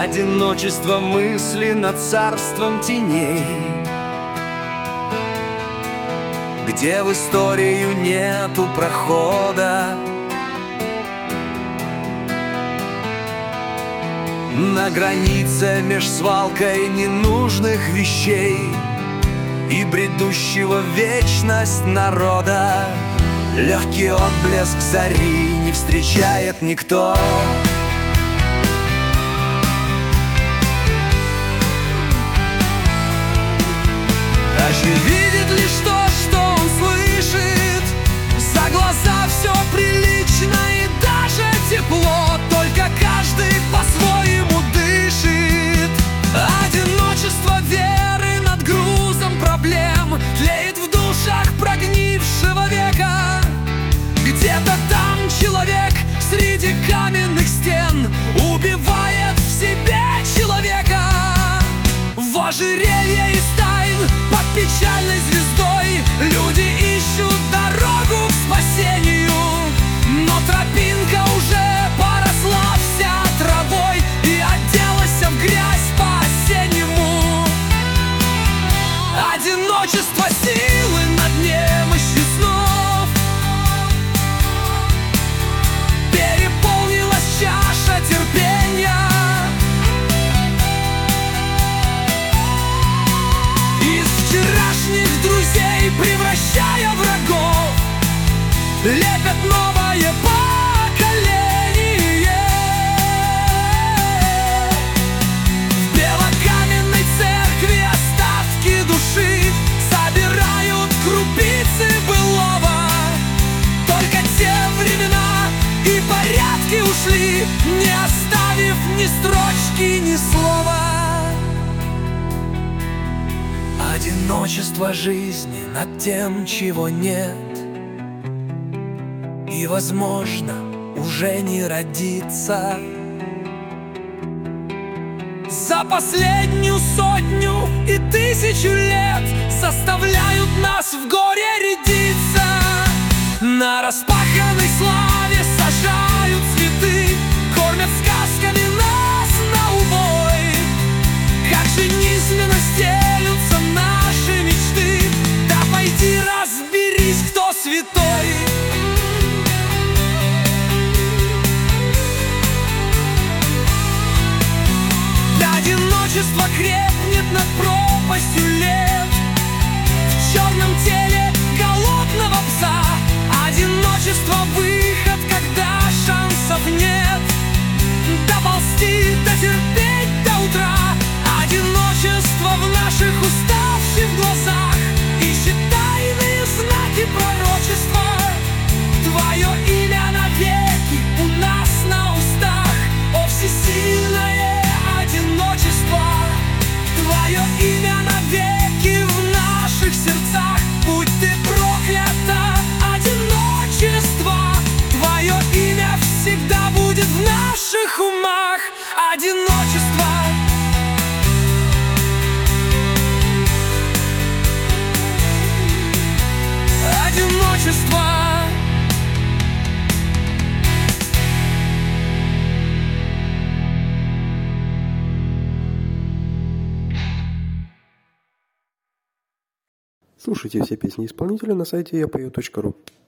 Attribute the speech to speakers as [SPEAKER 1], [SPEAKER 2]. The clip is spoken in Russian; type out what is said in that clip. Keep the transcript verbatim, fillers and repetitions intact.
[SPEAKER 1] Одиночество мысли над царством теней, где в историю нету прохода. На границе меж свалкой ненужных вещей и бредущего в вечность народа. Легкий отблеск зари не встречает никто. Каждый видит лишь то, что он слышит. За глаза все прилично и даже тепло, только каждый по-своему дышит. Одиночество веры над грузом проблем тлеет в душах прогнившего века. Где-то там человек среди каменных стен убивает в себе человека. В ожерелье из тайн под печальной звездой люди ищут дорогу к спасению, но тропинка уже поросла вся травой и оделась в грязь по-осеннему. Одиночество силы над немощью снов, переполнилась чаша терпения. Вчерашних друзей превращая в врагов, лепят новое поколение. В белокаменной церкви остатки души собирают крупицы былого. Только те времена и порядки ушли, не оставив ни строчки, ни слова. Одиночество жизни над тем, чего нет, и, возможно, уже не родится. За последнюю сотню и тысячу лет заставляют нас в горе рядиться. На распаханной славе сажают цветы, кормят сказками нас на убой. Как же низменно стелются наши мечты, да пойди разберись, кто святой. Одиночество крепнет над пропастью лет, в черном теле голодного пса. Одиночество выход, когда шансов нет, доползти, дотерпеть до утра. Одиночество в наших уставших глазах ищет тайные знаки пророчества. Твое имя навеки у нас на устах, о всесильное одиночество. Твое имя навеки в наших сердцах, будь ты проклята, одиночество. Твое имя всегда будет в наших умах, одиночество. Одиночество.
[SPEAKER 2] Слушайте все песни исполнителя на сайте я пою точка ру.